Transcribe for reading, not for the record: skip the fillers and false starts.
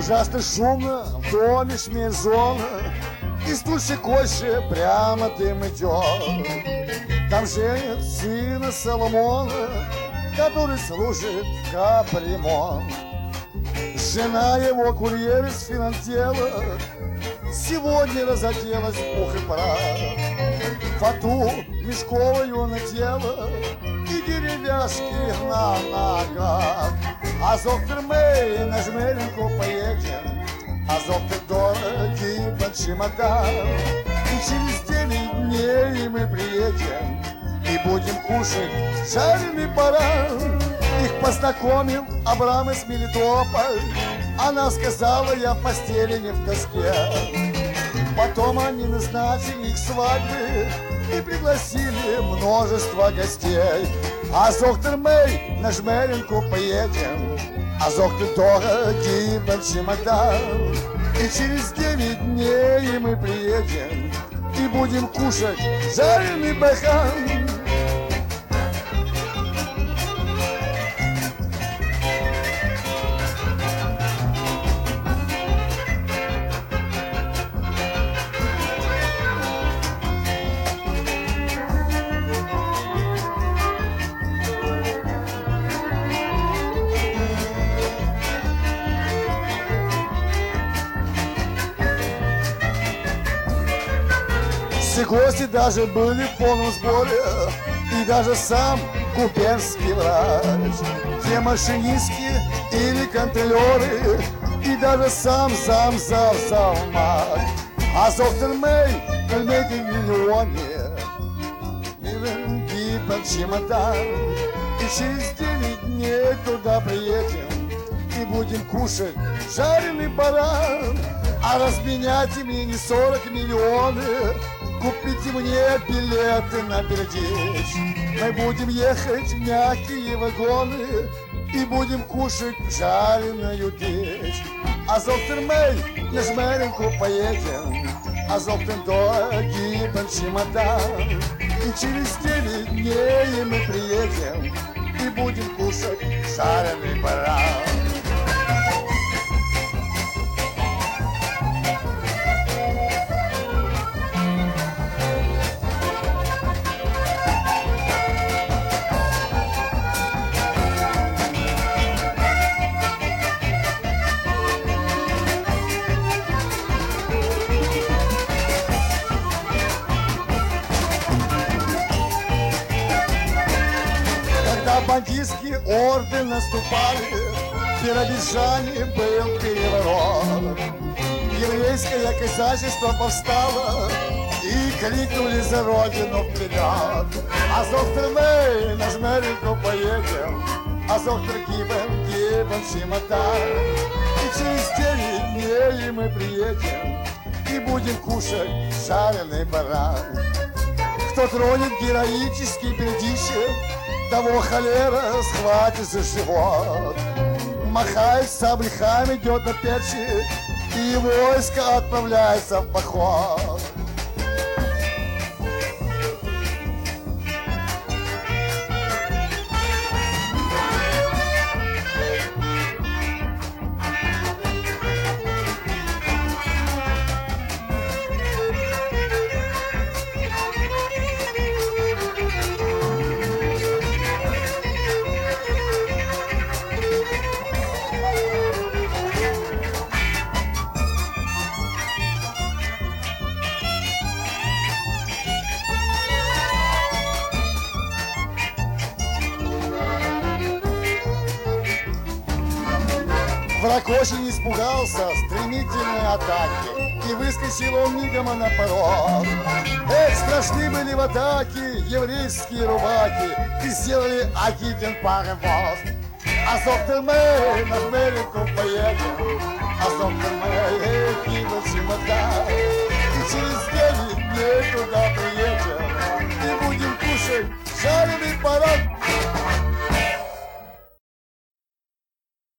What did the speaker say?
Ужасно шумно, в доме шмель зона, из туши кольши прямо дым идет. Там женят сына Соломона, который служит в капремонт. Жена его курьер из финантела сегодня разоделась в пух и прах. Фату мешковую надела и деревяшки на ногах. А доктор Мэй на жмеринку поедем, а доктор дорогий под чемодан. И через 9 дней мы приедем и будем кушать жареный баран. Их познакомил Абрам из Мелитополь. Она сказала, я в постели не в тоске. Потом они назначили их свадьбы и пригласили множество гостей. А доктор Мэй на жмеринку поедем, а доктор дорогий под чемодан. И через 9 дней мы приедем и будем кушать жареный бахан. Все гости даже были в полном сборе, и даже сам купецкий врач, все машинистки или контролеры, и даже сам завмак. А доктор Мэй пельмени в миллионе, миленький под чемодан. И через 9 дней туда приедем и будем кушать жареный баран. А разменяйте мне не 40 миллионов, купите мне билеты на Бердичь. Мы будем ехать в мягкие вагоны и будем кушать жареную дичь. А доктор Мэй на жмеринку поедем, а доктор дорогий под чемодан. И через 9 дней мы приедем и будем кушать жареный баран. Бандитские орды наступали, в Биробиджане был переворот. Еврейское казачество повстало и крикнули за родину вперед. А доктор Мэй на жмеринку поедем, а доктор Гиббон чемодан. И через 9 дней мы приедем и будем кушать жареный баран. Кто тронет героический Бердичев, того холера схватит за живот. Махает саблихами, идет на печи, и войско отправляется в поход. Враг очень испугался стремительной атаки, и выскочил он мигом на порог. Эх, страшны были в атаке еврейские рубаки, и сделали агитен паровоз. А доктор Мэй на жмеринку поехал,